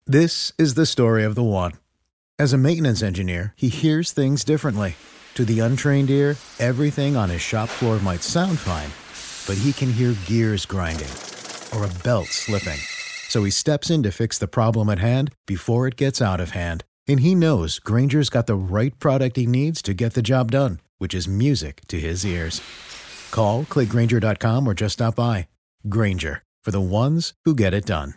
This is the story of the one. As a maintenance engineer, he hears things differently. To the untrained ear, everything on his shop floor might sound fine, but he can hear gears grinding or a belt slipping. So he steps in to fix the problem at hand before it gets out of hand. And he knows Grainger's got the right product he needs to get the job done, which is music to his ears. Call, click Grainger.com, or just stop by. Grainger, for the ones who get it done.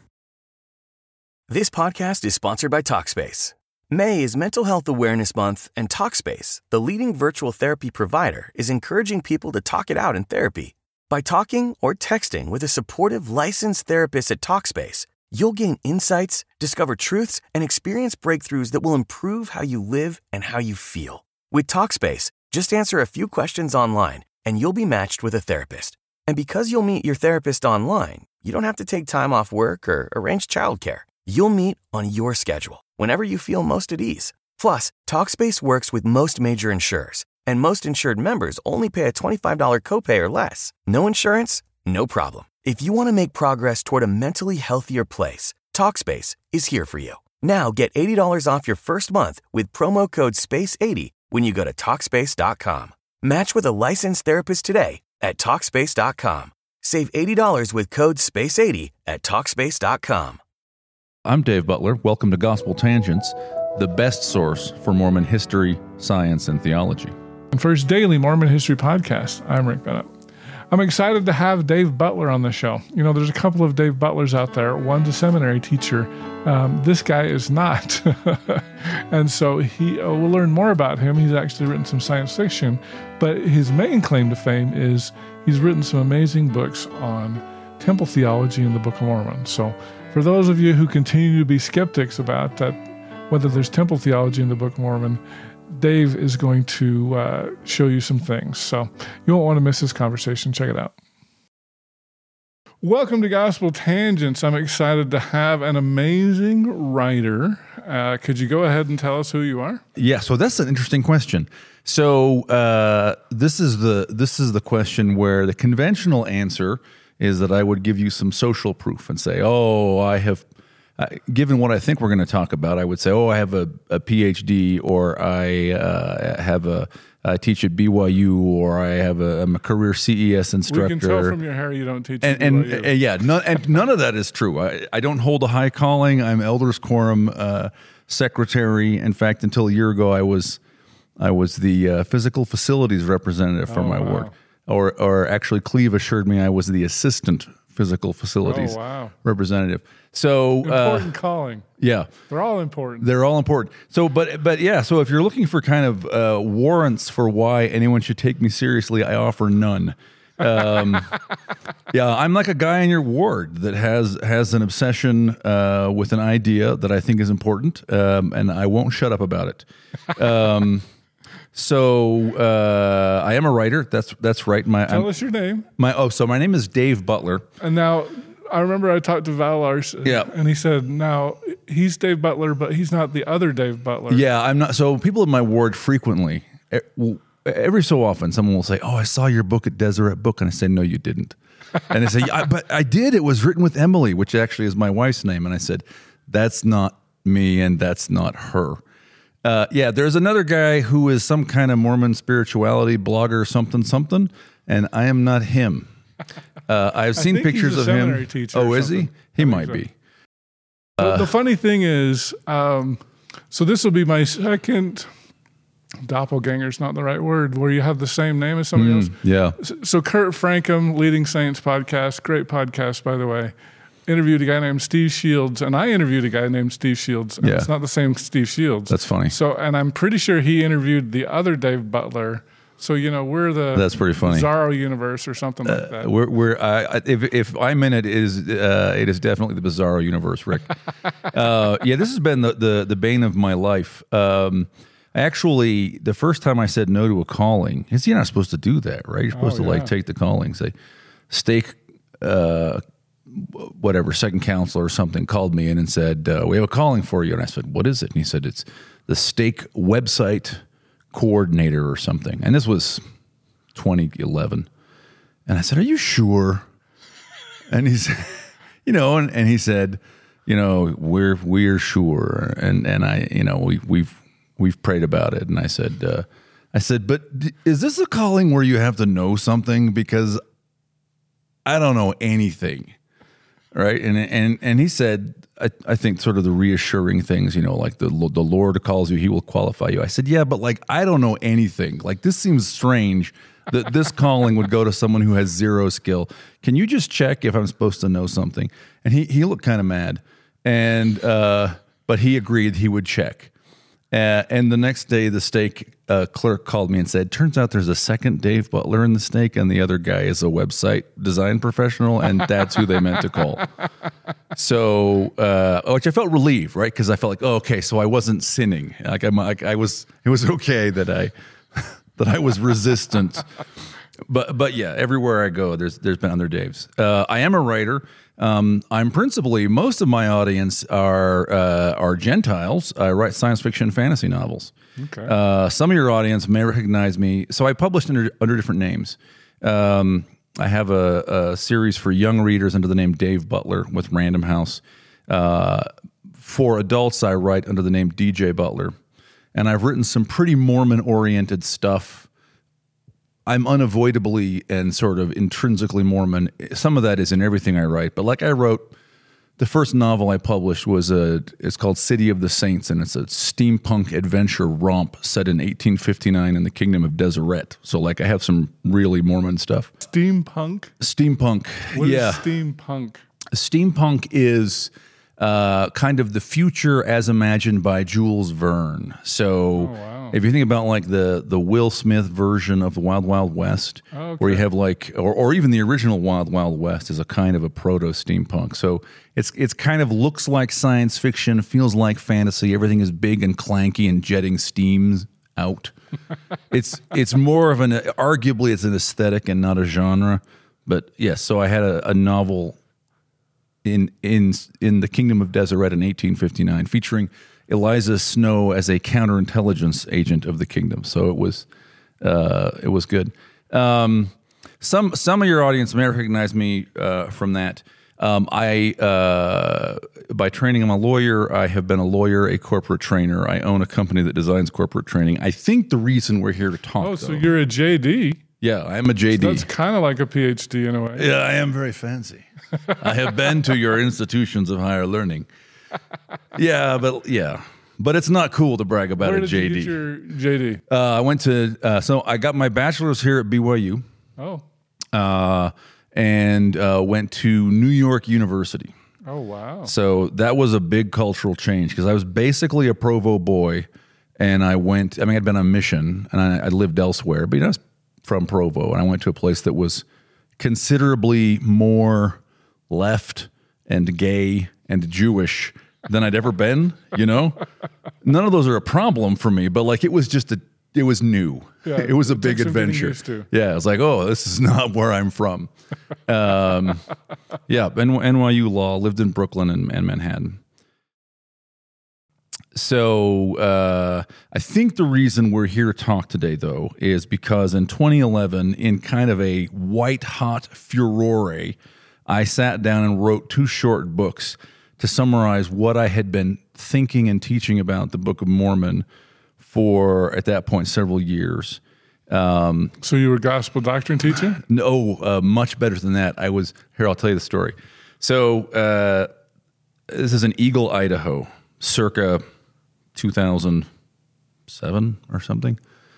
This podcast is sponsored by Talkspace. May is Mental Health Awareness Month, and Talkspace, the leading virtual therapy provider, is encouraging people to talk it out in therapy. By talking or texting with a supportive, licensed therapist at Talkspace, you'll gain insights, discover truths, and experience breakthroughs that will improve how you live and how you feel. With Talkspace, just answer a few questions online, and you'll be matched with a therapist. And because you'll meet your therapist online, you don't have to take time off work or arrange childcare. You'll meet on your schedule, whenever you feel most at ease. Plus, Talkspace works with most major insurers, and most insured members only pay a $25 copay or less. No insurance? No problem. If you want to make progress toward a mentally healthier place, Talkspace is here for you. Now get $80 off your first month with promo code SPACE80 when you go to Talkspace.com. Match with a licensed therapist today at Talkspace.com. Save $80 with code SPACE80 at Talkspace.com. I'm Dave Butler. Welcome to Gospel Tangents, the best source for Mormon history, science, and theology. And for his daily Mormon history podcast, I'm Rick Bennett. I'm excited to have Dave Butler on the show. You know, there's a couple of Dave Butlers out there. One's a seminary teacher. This guy is not. And so we'll learn more about him. He's actually written some science fiction, but his main claim to fame is he's written some amazing books on temple theology in the Book of Mormon. So for those of you who continue to be skeptics about that, whether there's temple theology in the Book of Mormon, Dave is going to show you some things. So you won't want to miss this conversation. Check it out. Welcome to Gospel Tangents. I'm excited to have an amazing writer. Could you go ahead and tell us who you are? Yeah, so that's an interesting question. So this is the question where the conventional answer is that I would give you some social proof and say, I have, given what I think we're going to talk about, I would say, I have a PhD, or I teach at BYU, or I'm a career CES instructor. We can tell from your hair you don't teach at BYU. None of that is true. I don't hold a high calling. I'm Elders Quorum secretary. In fact, until a year ago, I was the physical facilities representative for my work. Or actually, Cleve assured me I was the assistant physical facilities representative. So important calling. Yeah, they're all important. They're all important. So, but yeah. So if you're looking for kind of warrants for why anyone should take me seriously, I offer none. Yeah, I'm like a guy in your ward that has an obsession with an idea that I think is important, and I won't shut up about it. So I am a writer. That's right. Tell us your name. So my name is Dave Butler. And now I remember I talked to Val Larson. Yeah. And he said, now he's Dave Butler, but he's not the other Dave Butler. Yeah, I'm not. So people in my ward frequently, every so often, someone will say, I saw your book at Deseret Book. And I say, no, you didn't. And they say, but I did. It was written with Emily, which actually is my wife's name. And I said, that's not me and that's not her. There's another guy who is some kind of Mormon spirituality blogger, something, and I am not him. I've seen pictures of him. Oh, is he? He might be. The funny thing is, so this will be my second doppelganger. Is not the right word. Where you have the same name as somebody else. Yeah. So Kurt Frankham, Leading Saints podcast, great podcast by the way, interviewed a guy named Steve Shields, and I interviewed a guy named Steve Shields. And it's not the same Steve Shields. That's funny. So, and I'm pretty sure he interviewed the other Dave Butler. So, we're the That's pretty funny. Bizarro universe or something like that. If I'm in it, it is definitely the Bizarro universe, Rick. This has been the bane of my life. Actually, the first time I said no to a calling, you're not supposed to do that, right? You're supposed to take the calling, say, stake, second counselor or something called me in and said, we have a calling for you. And I said, what is it? And he said, it's the stake website coordinator or something. And this was 2011. And I said, are you sure? And he said, and he said, we're sure. And I, we've prayed about it. And I said, but is this a calling where you have to know something? Because I don't know anything. Right. And he said, I think sort of the reassuring things, like the Lord calls you, he will qualify you. I said, yeah, but like, I don't know anything. Like, this seems strange that this calling would go to someone who has zero skill. Can you just check if I'm supposed to know something? And he looked kind of mad, but he agreed he would check. And the next day, the stake clerk called me and said, turns out there's a second Dave Butler in the stake, and the other guy is a website design professional, and that's who they meant to call. So, which I felt relieved, right? Because I felt like, oh, okay, so I wasn't sinning. It was okay that I was resistant. But yeah, everywhere I go, there's been other Daves. I am a writer. I'm principally, most of my audience are Gentiles. I write science fiction and fantasy novels. Okay. Some of your audience may recognize me. So I published under different names. I have a series for young readers under the name Dave Butler with Random House. For adults, I write under the name DJ Butler. And I've written some pretty Mormon-oriented stuff. I'm unavoidably and sort of intrinsically Mormon. Some of that is in everything I write. But like I wrote, the first novel I published it's called City of the Saints, and it's a steampunk adventure romp set in 1859 in the Kingdom of Deseret. So like I have some really Mormon stuff. Steampunk? Steampunk, What is steampunk? Steampunk is kind of the future as imagined by Jules Verne. So if you think about like the Will Smith version of the Wild Wild West, where you have like, or even the original Wild Wild West is a kind of a proto-steampunk. So it's kind of looks like science fiction, feels like fantasy. Everything is big and clanky and jetting steams out. It's more of arguably it's an aesthetic and not a genre. But yes, so I had a novel in the Kingdom of Deseret in 1859, featuring Eliza Snow as a counterintelligence agent of the kingdom. So it was good. Some of your audience may recognize me from that. By training, I'm a lawyer. I have been a lawyer, a corporate trainer. I own a company that designs corporate training. I think the reason we're here to talk. Oh, so you're a JD? Yeah, I am a JD. So that's kind of like a PhD in a way. Yeah, I am very fancy. I have been to your institutions of higher learning. But it's not cool to brag about Where a did JD. You get your JD? I went to so I got my bachelor's here at BYU. Oh. And went to New York University. Oh, wow. So that was a big cultural change because I was basically a Provo boy, and I'd been on mission, and I lived elsewhere, but I was from Provo, and I went to a place that was considerably more left and gay and Jewish than I'd ever been, None of those are a problem for me, but like it was new. Yeah, it was a big adventure. Yeah, it's like, oh, this is not where I'm from. NYU Law, lived in Brooklyn and Manhattan. So I think the reason we're here to talk today, though, is because in 2011, in kind of a white-hot furore, I sat down and wrote 2 short books to summarize what I had been thinking and teaching about the Book of Mormon for, at that point, several years. So you were a gospel doctrine teacher? No, much better than that. I'll tell you the story. So this is in Eagle, Idaho, circa 2007 or something,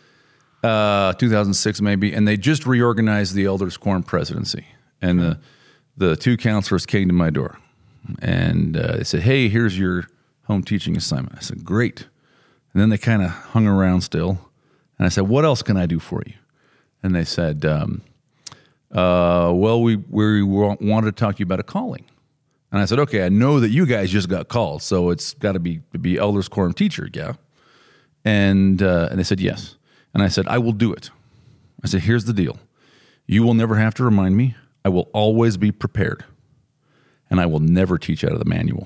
2006 maybe, and they just reorganized the Elders Quorum presidency, and the 2 counselors came to my door, and they said, "Hey, here's your home teaching assignment." I said, "Great," and then they kind of hung around still, and I said, "What else can I do for you?" And they said, "Well, we wanted to talk to you about a calling." And I said, "Okay, I know that you guys just got called, so it's got to be Elders Quorum teacher, yeah?" And they said, "Yes." And I said, "I will do it." I said, "Here's the deal. You will never have to remind me. I will always be prepared. And I will never teach out of the manual."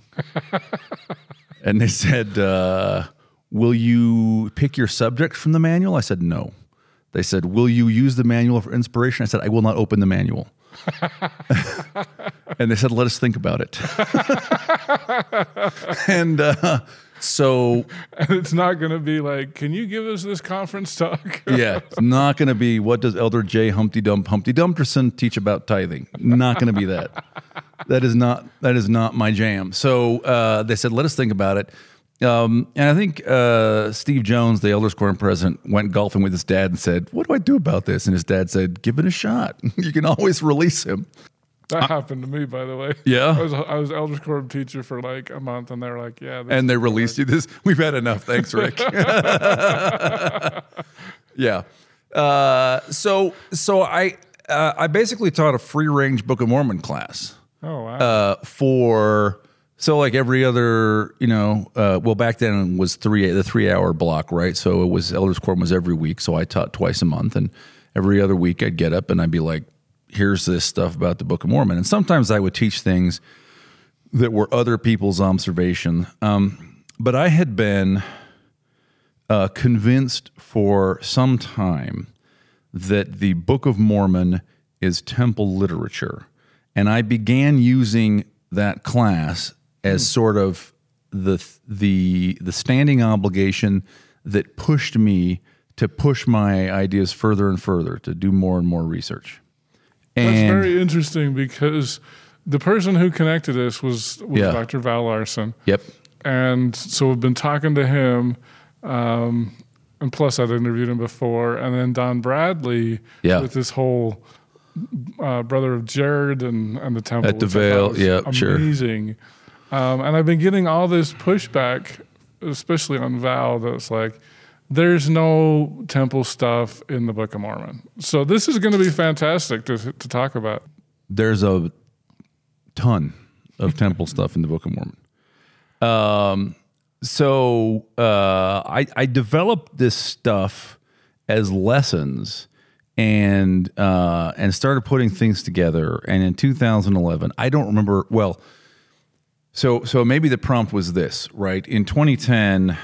And they said, "Will you pick your subject from the manual?" I said, "No." They said, "Will you use the manual for inspiration?" I said, "I will not open the manual." And they said, "Let us think about it." And so And it's not going to be like, can you give us this conference talk? yeah, it's not going to be what does Elder J. Humpty Dumpterson teach about tithing. Not going to be that. That is not my jam. So they said, let us think about it. And I think Steve Jones, the Elders Quorum president, went golfing with his dad and said, what do I do about this? And his dad said, give it a shot. You can always release him. That happened to me, by the way. Yeah? I was Elders Quorum teacher for like a month, and they were like, yeah. And they released you this. We've had enough. Thanks, Rick. Yeah. So I basically taught a free range Book of Mormon class. Oh, wow. So like every other, back then it was the 3-hour block, right? So it was Elders Quorum was every week. So I taught twice a month, and every other week I'd get up and I'd be like, here's this stuff about the Book of Mormon. And sometimes I would teach things that were other people's observation. But I had been convinced for some time that the Book of Mormon is temple literature. And I began using that class as sort of the standing obligation that pushed me to push my ideas further and further, to do more and more research. That's very interesting, because the person who connected us was Dr. Val Larson. Yep. And so we've been talking to him, and plus I'd interviewed him before, and then Don Bradley with this whole brother of Jared and the temple. At the Veil, yeah, sure. Amazing. And I've been getting all this pushback, especially on Val, that's like, there's no temple stuff in the Book of Mormon. So this is going to be fantastic to talk about. There's a ton of temple stuff in the Book of Mormon. So I developed this stuff as lessons and started putting things together. And in 2011, I don't remember, well, so maybe the prompt was this, right? In 2010,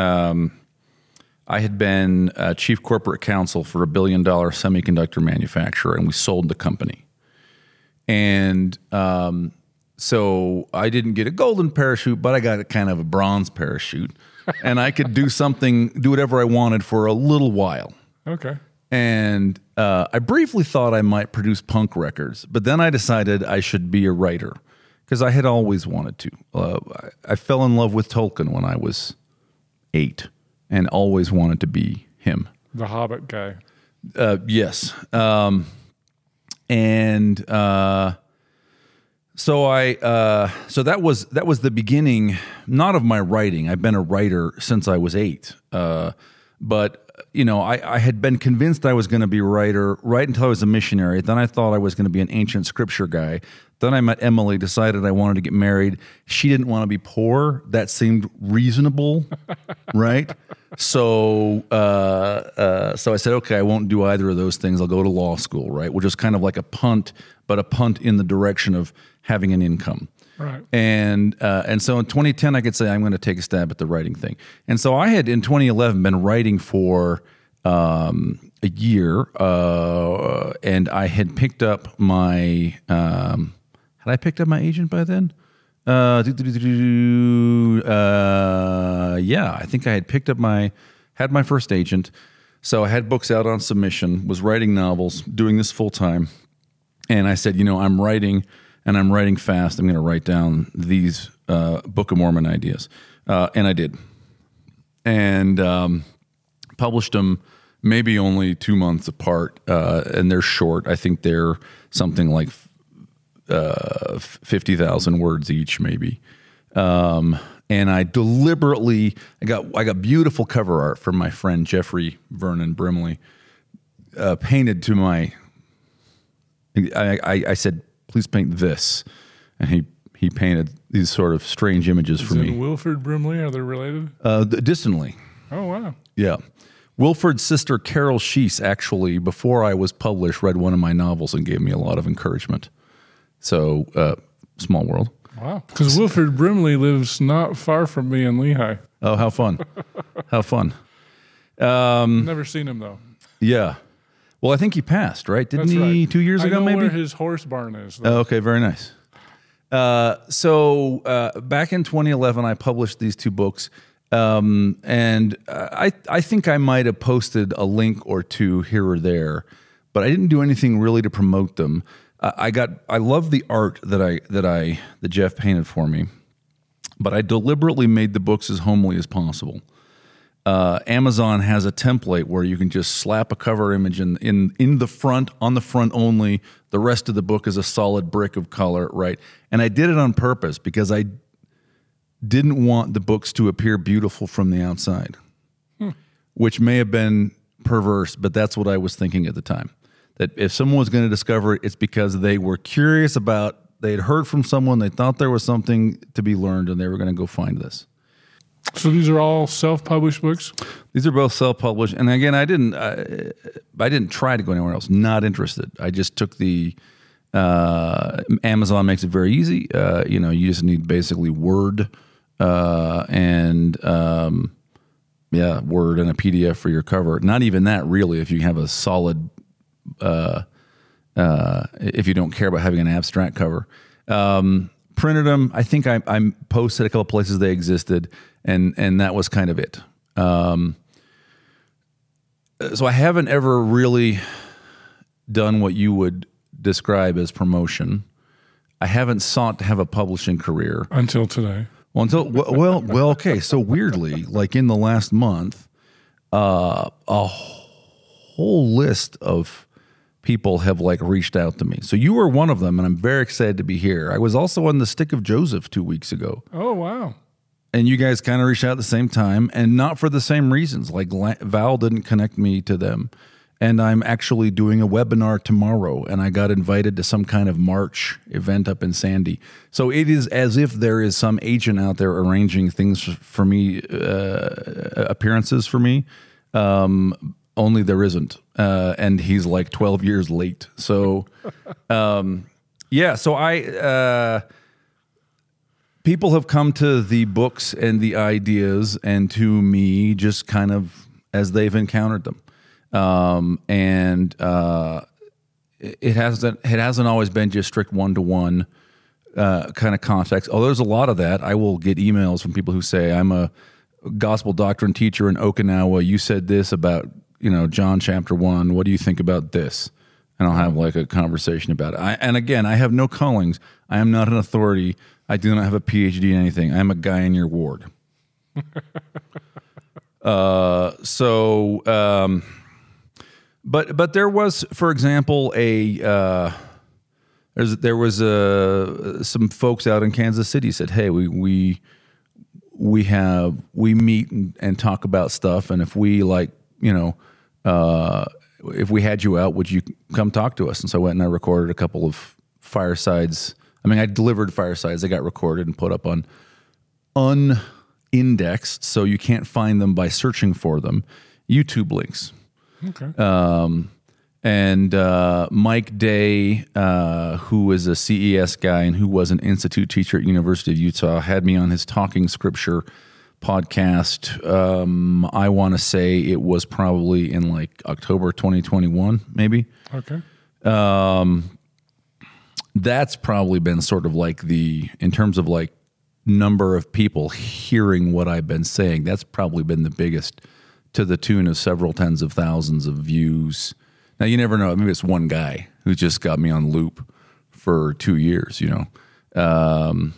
I had been chief corporate counsel for a $1 billion semiconductor manufacturer, and we sold the company. And so I didn't get a golden parachute, but I got a kind of a bronze parachute, and I could do whatever I wanted for a little while. Okay. And I briefly thought I might produce punk records, but then I decided I should be a writer, because I had always wanted to. I fell in love with Tolkien when I was 8. And always wanted to be him. The Hobbit guy. Yes. So that was the beginning, not of my writing. I've been a writer since I was 8. But I had been convinced I was going to be a writer right until I was a missionary. Then I thought I was going to be an ancient scripture guy. Then I met Emily, decided I wanted to get married. She didn't want to be poor. That seemed reasonable, right? So I said, okay, I won't do either of those things. I'll go to law school, right? Which is kind of like a punt, but a punt in the direction of having an income. Right. And so in 2010, I could say I'm going to take a stab at the writing thing. And so I had in 2011 been writing for a year, and I had picked up my had I picked up my agent by then? Yeah, I think I had picked up had my first agent. So I had books out on submission, was writing novels, doing this full time. And I said, I'm writing, and I'm writing fast. I'm going to write down these Book of Mormon ideas. And I did. And published them maybe only 2 months apart. And they're short. I think they're something like 50,000 words each, maybe. And I deliberately, I got beautiful cover art from my friend Jeffrey Vernon Brimley, painted to my. I said, please paint this, and he painted these sort of strange images for me. Wilford Brimley, are they related? Distantly. Oh wow. Yeah. Wilford's sister Carol Sheese actually, before I was published, read one of my novels and gave me a lot of encouragement. So, small world. Wow. Because Wilford Brimley lives not far from me in Lehigh. Oh, how fun. How fun. Never seen him, though. Yeah. Well, I think he passed, right? Didn't That's he right. 2 years ago, I know maybe? where his horse barn is. Oh, okay, very nice. So back in 2011, I published these 2 books. And I think I might have posted a link or 2 here or there, but I didn't do anything really to promote them. I love the art that Jeff painted for me, but I deliberately made the books as homely as possible. Amazon has a template where you can just slap a cover image in the front, on the front only. The rest of the book is a solid brick of color, right? And I did it on purpose because I didn't want the books to appear beautiful from the outside, which may have been perverse, but that's what I was thinking at the time. That if someone was going to discover it, it's because they were curious about, they'd heard from someone, they thought there was something to be learned, and they were going to go find this. So these are all self-published books? These are both self-published. And again, I didn't try to go anywhere else, not interested. I just took the, Amazon makes it very easy. You just need basically Word, Word and a PDF for your cover. Not even that really, if you have a solid, if you don't care about having an abstract cover. Printed them. I think I posted a couple of places they existed, and that was kind of it. So I haven't ever really done what you would describe as promotion. I haven't sought to have a publishing career until today. Well, okay. So weirdly, like in the last month, a whole list of people have like reached out to me. So you were one of them, and I'm very excited to be here. I was also on the Stick of Joseph 2 weeks ago. Oh, wow. And you guys kind of reached out at the same time, and not for the same reasons. Like Val didn't connect me to them. And I'm actually doing a webinar tomorrow, and I got invited to some kind of March event up in Sandy. So it is as if there is some agent out there arranging things for me, appearances for me. Only there isn't. And he's like 12 years late. So, so people have come to the books and the ideas and to me just kind of as they've encountered them. It hasn't always been just strict one-to-one kind of context. Oh, there's a lot of that. I will get emails from people who say, I'm a gospel doctrine teacher in Okinawa. You said this about, John chapter 1. What do you think about this? And I'll have like a conversation about it. And again, I have no callings. I am not an authority. I do not have a PhD in anything. I'm a guy in your ward. But there was, for example, there was some folks out in Kansas City said, hey, we meet and talk about stuff, and if we if we had you out, would you come talk to us? And so I went and I recorded a couple of firesides. I mean, I delivered firesides. They got recorded and put up on unindexed, so you can't find them by searching for them, YouTube links. Okay. And Mike Day, who is a CES guy and who was an institute teacher at University of Utah, had me on his Talking Scripture podcast. I want to say it was probably in like October 2021, maybe. Okay. That's probably been sort of like in terms of like number of people hearing what I've been saying, that's probably been the biggest, to the tune of several tens of thousands of views. Now, you never know. Maybe it's one guy who just got me on loop for 2 years, I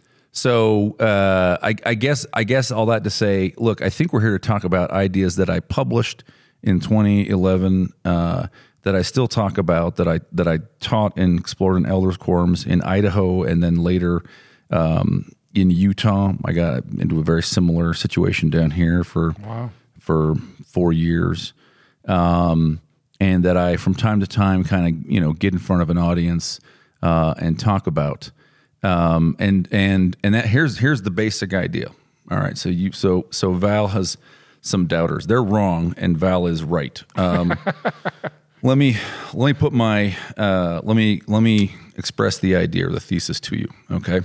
guess all that to say, look, I think we're here to talk about ideas that I published in 2011, that I still talk about, that I taught and explored in elders quorums in Idaho, and then later in Utah. I got into a very similar situation down here for 4 years. And that I, from time to time, kind of, get in front of an audience and talk about. And that here's the basic idea. All right. So Val has some doubters. They're wrong, and Val is right. Let me put my let me express the idea or the thesis to you. Okay.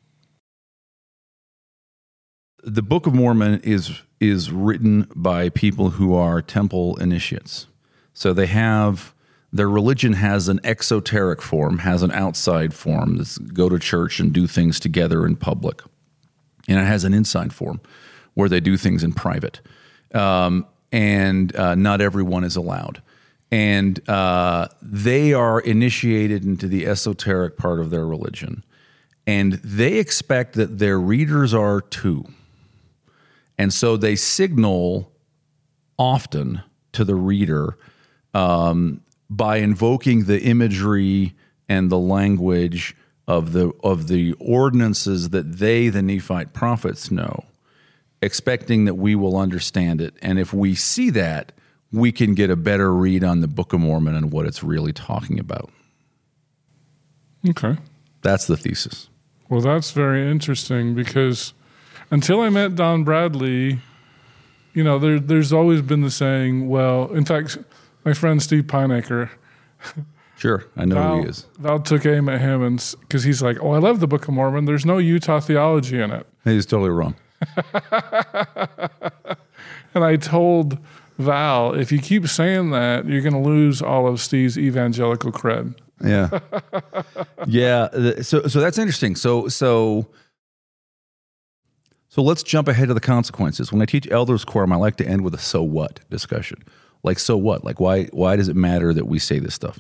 The Book of Mormon is written by people who are temple initiates. So they have Their religion has an exoteric form, has an outside form. That's go to church and do things together in public. And it has an inside form where they do things in private. And not everyone is allowed. And they are initiated into the esoteric part of their religion. And they expect that their readers are too. And so they signal often to the reader by invoking the imagery and the language of the ordinances that they, the Nephite prophets, know, expecting that we will understand it. And if we see that, we can get a better read on the Book of Mormon and what it's really talking about. Okay. That's the thesis. Well, that's very interesting because until I met Don Bradley, there's always been the saying, well, in fact, my friend Steve Pineacre. Sure, I know who he is. Val took aim at him because he's like, I love the Book of Mormon. There's no Utah theology in it. He's totally wrong. And I told Val, if you keep saying that, you're going to lose all of Steve's evangelical cred. Yeah. Yeah. So that's interesting. So let's jump ahead to the consequences. When I teach elders quorum, I like to end with a so what discussion. Like, so what? Like, why does it matter that we say this stuff?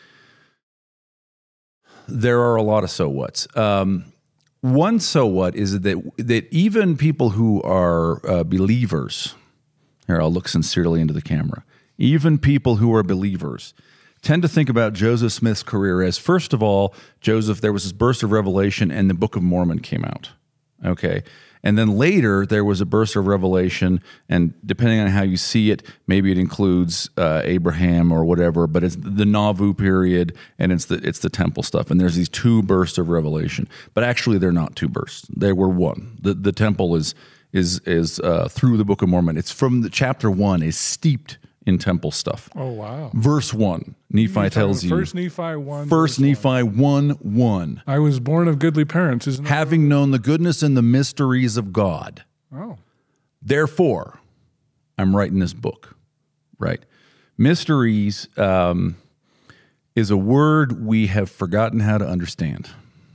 There are a lot of so whats. One so what is that even people who are believers, here I'll look sincerely into the camera, even people who are believers tend to think about Joseph Smith's career as, first of all, Joseph, there was this burst of revelation and the Book of Mormon came out, okay? And then later there was a burst of revelation, and depending on how you see it, maybe it includes Abraham or whatever, but it's the Nauvoo period and it's the temple stuff. And there's these two bursts of revelation, but actually they're not two bursts. They were one. The temple is through the Book of Mormon. It's from the chapter 1 is steeped in temple stuff. Oh, wow. Verse 1, Nephi tells you. First Nephi 1. First Nephi 1:1. I was born of goodly parents, isn't it? Having known the goodness and the mysteries of God. Oh. Therefore, I'm writing this book, right? Mysteries is a word we have forgotten how to understand.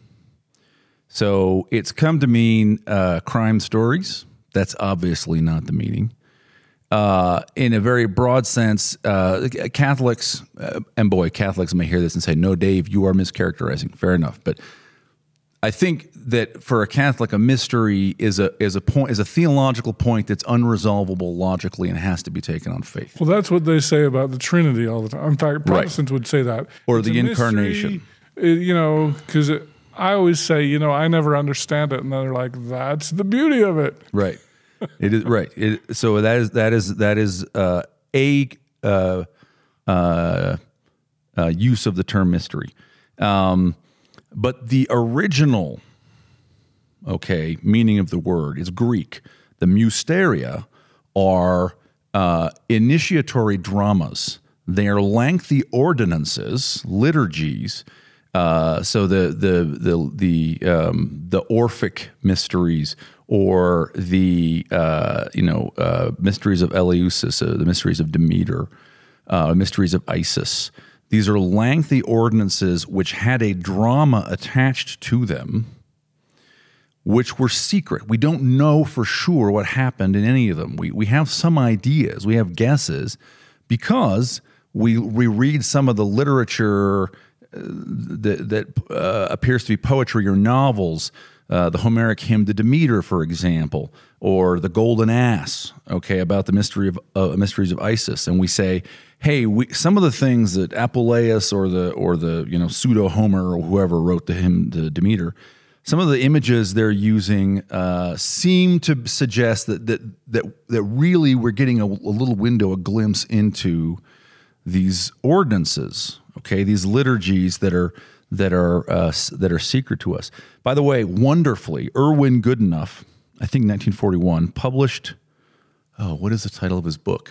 So it's come to mean crime stories. That's obviously not the meaning. In a very broad sense, Catholics, and boy, Catholics may hear this and say, no, Dave, you are mischaracterizing. Fair enough. But I think that for a Catholic, a mystery is a theological point that's unresolvable logically and has to be taken on faith. Well, that's what they say about the Trinity all the time. In fact, Protestants would say that. Or the incarnation. Because I always say, I never understand it. And they're like, that's the beauty of it. Right. It is right. So that is use of the term mystery, but the original, meaning of the word is Greek. The mysteria are initiatory dramas. They are lengthy ordinances, liturgies. So the Orphic mysteries, or the mysteries of Eleusis, the mysteries of Demeter, mysteries of Isis. These are lengthy ordinances which had a drama attached to them, which were secret. We don't know for sure what happened in any of them. We have some ideas, we have guesses, because we read some of the literature that appears to be poetry or novels. The Homeric hymn to Demeter, for example, or the Golden Ass, about the mysteries of Isis, and we say, hey, some of the things that Apuleius or the pseudo Homer or whoever wrote the hymn to Demeter, some of the images they're using seem to suggest that really we're getting a little window, a glimpse into these ordinances, these liturgies that are secret to us. By the way, wonderfully, Erwin Goodenough, I think 1941, published. Oh, what is the title of his book?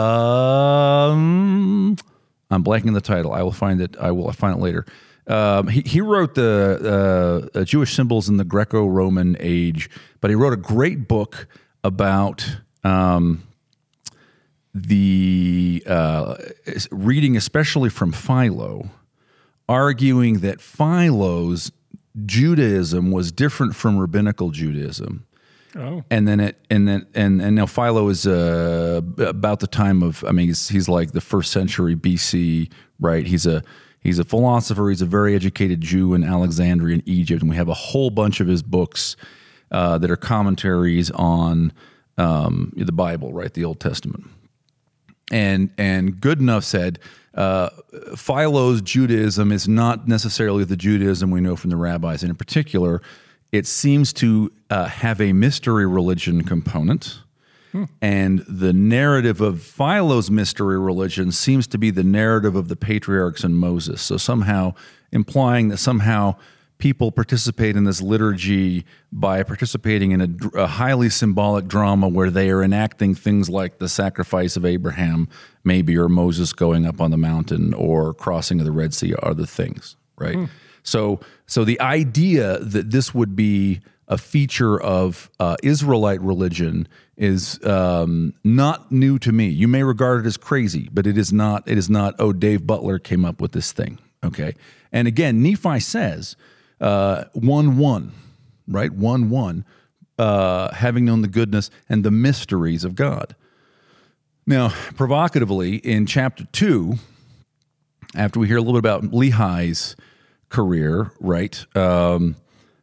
I'm blanking the title. I will find it. I will find it later. He wrote the Jewish symbols in the Greco-Roman age, but he wrote a great book about reading especially from Philo, arguing that Philo's Judaism was different from rabbinical Judaism. Oh. And now Philo is about the time of, I mean, he's like the 1st century BC, right? He's a philosopher. He's a very educated Jew in Alexandria in Egypt, and we have a whole bunch of his books that are commentaries on the Bible, right, the Old Testament. And Goodenough said Philo's Judaism is not necessarily the Judaism we know from the rabbis, and in particular, it seems to have a mystery religion component, and the narrative of Philo's mystery religion seems to be the narrative of the patriarchs and Moses. So somehow implying that somehow people participate in this liturgy by participating in a highly symbolic drama where they are enacting things like the sacrifice of Abraham, maybe, or Moses going up on the mountain, or crossing of the Red Sea, are the things, right? So the idea that this would be a feature of Israelite religion is not new to me. You may regard it as crazy, but it is not. It is not. Oh, Dave Butler came up with this thing. Okay, and again, Nephi says 1:1, right? 1:1, having known the goodness and the mysteries of God. Now, provocatively, in chapter 2, after we hear a little bit about Lehi's career, right? And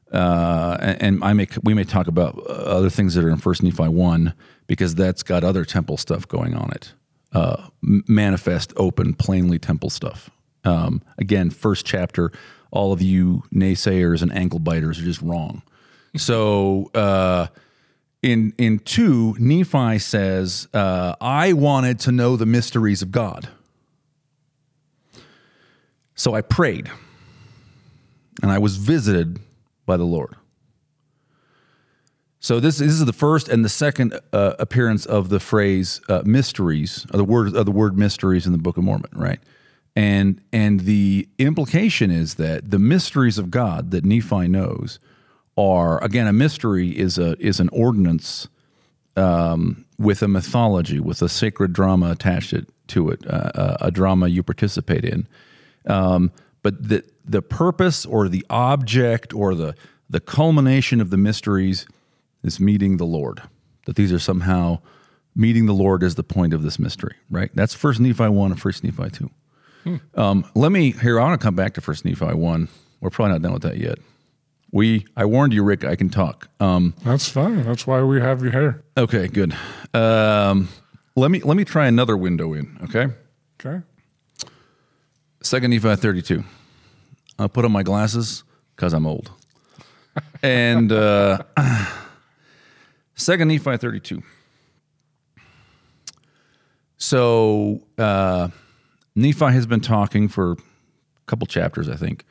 we may talk about other things that are in 1 Nephi 1, because that's got other temple stuff going on it. Manifest, open, plainly temple stuff. Again, first chapter, all of you naysayers and ankle biters are just wrong. So in 2, Nephi says, I wanted to know the mysteries of God. So I prayed, and I was visited by the Lord. So this is the first and the second appearance of the phrase mysteries, of the word mysteries in the Book of Mormon, right? And the implication is that the mysteries of God that Nephi knows are, again, a mystery is an ordinance with a mythology, with a sacred drama attached to it, a drama you participate in. But the purpose or the object or the culmination of the mysteries is meeting the Lord. That these are somehow meeting the Lord is the point of this mystery, right? That's 1 Nephi 1 and 1 Nephi 2. I want to come back to 1 Nephi 1. We're probably not done with that yet. I warned you, Rick, I can talk. That's fine. That's why we have you here. Okay, good. Let me try another window in, okay? Okay. 2 Nephi 32. I'll put on my glasses because I'm old. And 2 Nephi 32. So Nephi has been talking for a couple chapters, I think,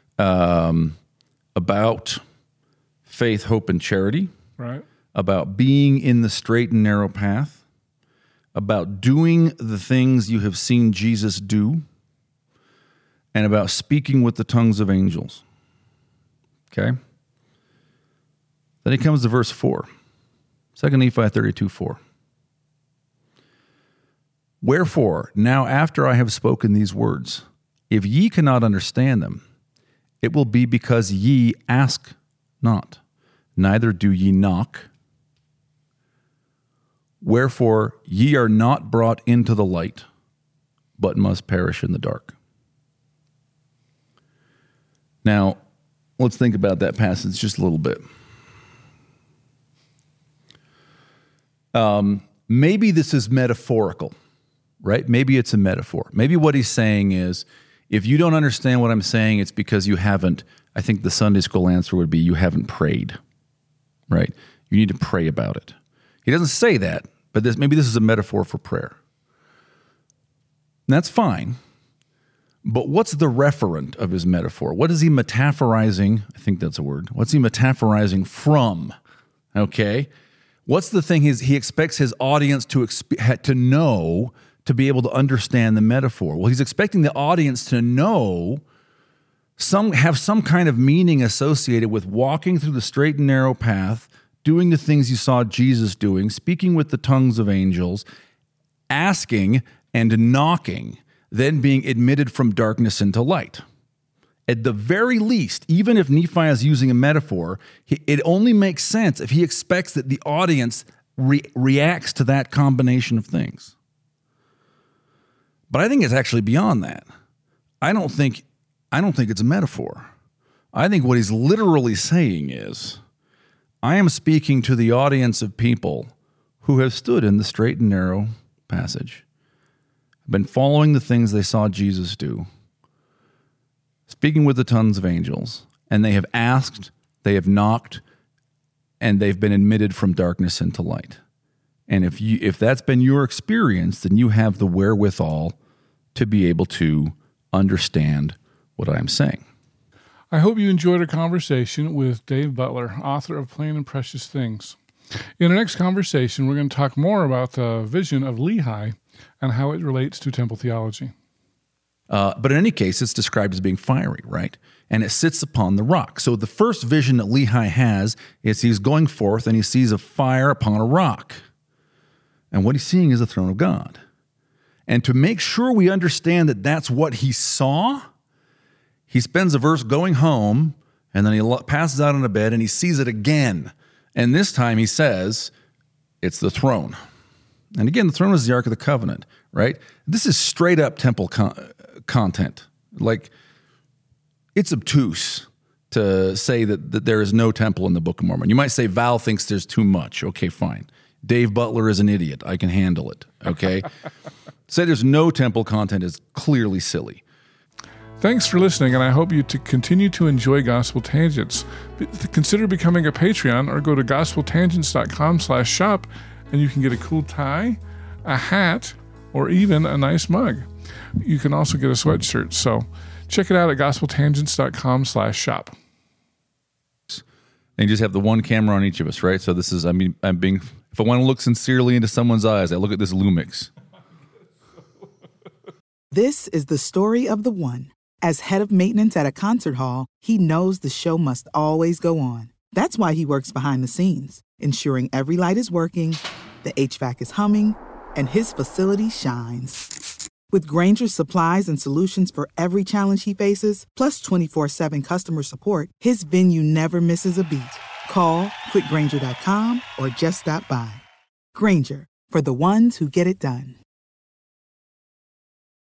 about faith, hope, and charity. Right. About being in the straight and narrow path. About doing the things you have seen Jesus do. And about speaking with the tongues of angels. Okay? Then he comes to verse 4. 2 Nephi 32:4. Wherefore, now after I have spoken these words, if ye cannot understand them, it will be because ye ask not, neither do ye knock. Wherefore, ye are not brought into the light, but must perish in the dark. Now, let's think about that passage just a little bit. Maybe this is metaphorical, right? Maybe it's a metaphor. Maybe what he's saying is, if you don't understand what I'm saying, it's because you haven't, I think the Sunday school answer would be, you haven't prayed, right? You need to pray about it. He doesn't say that, but maybe this is a metaphor for prayer. And that's fine. But what's the referent of his metaphor? What is he metaphorizing? I think that's a word. What's he metaphorizing from? Okay. What's the thing he expects his audience to know to be able to understand the metaphor? Well, he's expecting the audience to know, have some kind of meaning associated with walking through the straight and narrow path, doing the things you saw Jesus doing, speaking with the tongues of angels, asking and knocking, then being admitted from darkness into light. At the very least, even if Nephi is using a metaphor, it only makes sense if he expects that the audience reacts to that combination of things. But I think it's actually beyond that. I don't think it's a metaphor. I think what he's literally saying is, I am speaking to the audience of people who have stood in the straight and narrow passage, been following the things they saw Jesus do, speaking with the tons of angels, and they have asked, they have knocked, and they've been admitted from darkness into light. And if that's been your experience, then you have the wherewithal to be able to understand what I'm saying. I hope you enjoyed our conversation with Dave Butler, author of Plain and Precious Things. In our next conversation, we're going to talk more about the vision of Lehi and how it relates to temple theology. But in any case, it's described as being fiery, right? And it sits upon the rock. So the first vision that Lehi has is he's going forth and he sees a fire upon a rock. And what he's seeing is the throne of God. And to make sure we understand that that's what he saw, he spends a verse going home, and then he passes out on a bed, and he sees it again. And this time he says, it's the throne. And again, the throne is the Ark of the Covenant, right? This is straight up temple content. Like, it's obtuse to say that there is no temple in the Book of Mormon. You might say Val thinks there's too much. Okay, fine. Dave Butler is an idiot. I can handle it, okay? Say there's no temple content is clearly silly. Thanks for listening, and I hope you to continue to enjoy Gospel Tangents. Consider becoming a Patreon or go to gospeltangents.com/shop, and you can get a cool tie, a hat, or even a nice mug. You can also get a sweatshirt, so check it out at gospeltangents.com/shop. And you just have the one camera on each of us, right? So this is, if I want to look sincerely into someone's eyes, I look at this Lumix. This is the story of the one. As head of maintenance at a concert hall, he knows the show must always go on. That's why he works behind the scenes, ensuring every light is working, the HVAC is humming, and his facility shines. With Grainger's supplies and solutions for every challenge he faces, plus 24/7 customer support, his venue never misses a beat. Call quickgrainger.com or just stop by. Grainger, for the ones who get it done.